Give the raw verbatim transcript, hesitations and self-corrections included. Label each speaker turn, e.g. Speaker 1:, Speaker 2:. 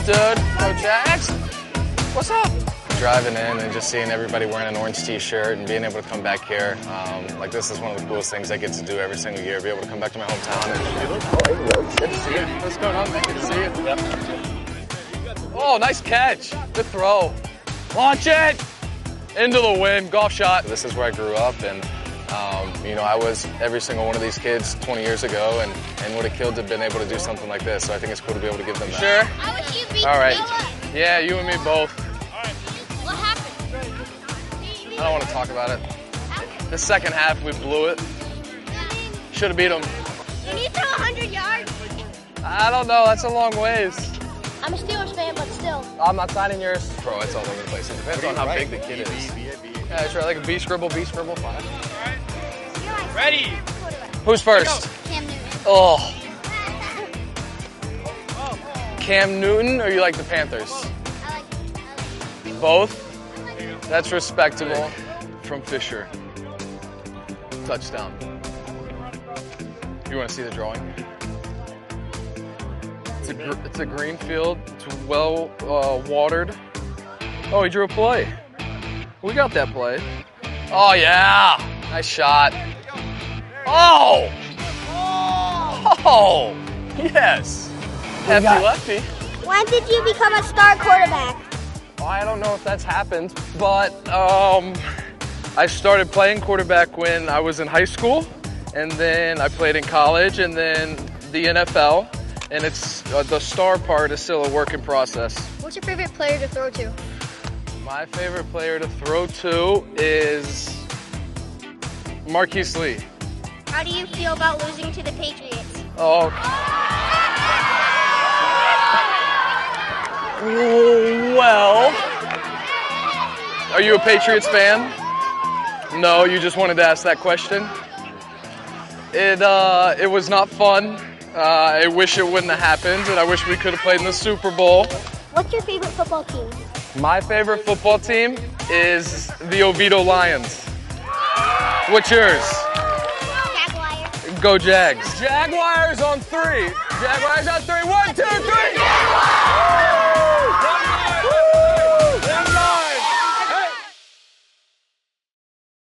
Speaker 1: dude? Go Jags. What's up? Driving in and just seeing everybody wearing an orange t-shirt and being able to come back here. Um, like, this is one of the coolest things I get to do every single year, be able to come back to my hometown. And, oh, hey, good to see you. What's going on, man? Good to see you. Yep. Oh, nice catch. Good throw. Launch it. Into the wind. Golf shot. This is where I grew up, and um, you know, I was every single one of these kids twenty years ago, and, and would have killed to have been able to do something like this. So I think it's cool to be able to give them that. Sure.
Speaker 2: I wish you beat
Speaker 1: All right.
Speaker 2: me.
Speaker 1: Yeah, you and me both.
Speaker 2: What happened?
Speaker 1: I don't want to talk about it. The second half, we blew it. Should have beat them.
Speaker 2: You need to throw one hundred yards.
Speaker 1: I don't know. That's a long ways.
Speaker 2: I'm a Steelers fan, but still.
Speaker 1: I'm not signing yours. Bro, it's all over the place. It depends on how big the kid is. Yeah, that's right. Like a B scribble, B scribble, fine.
Speaker 3: Ready.
Speaker 1: Who's first?
Speaker 2: Cam Newton.
Speaker 1: Oh. Cam Newton, or you like the Panthers?
Speaker 2: I like, I like
Speaker 1: Both? That's respectable. From Fisher. Touchdown. You want to see the drawing? It's a, gr it's a green field. It's well uh, watered. Oh, he drew a play. We got that play. Oh, yeah. Nice shot. Oh! Oh! Yes. Hefty lefty.
Speaker 2: When did you become a star quarterback?
Speaker 1: Well, I don't know if that's happened, but um, I started playing quarterback when I was in high school, and then I played in college, and then the N F L, and it's uh, the star part is still a work in process.
Speaker 2: What's your favorite player to throw to?
Speaker 1: My favorite player to throw to is Marquise Lee.
Speaker 2: How do you feel about losing to the Patriots?
Speaker 1: Oh. Well, are you a Patriots fan? No, you just wanted to ask that question. It uh, it was not fun. Uh, I wish it wouldn't have happened, and I wish we could have played in the Super Bowl.
Speaker 2: What's your favorite football team?
Speaker 1: My favorite football team is the Oviedo Lions. What's yours?
Speaker 2: Jaguars.
Speaker 1: Go Jags. Jaguars on three. Jaguars on three. One, two, three. Jaguars!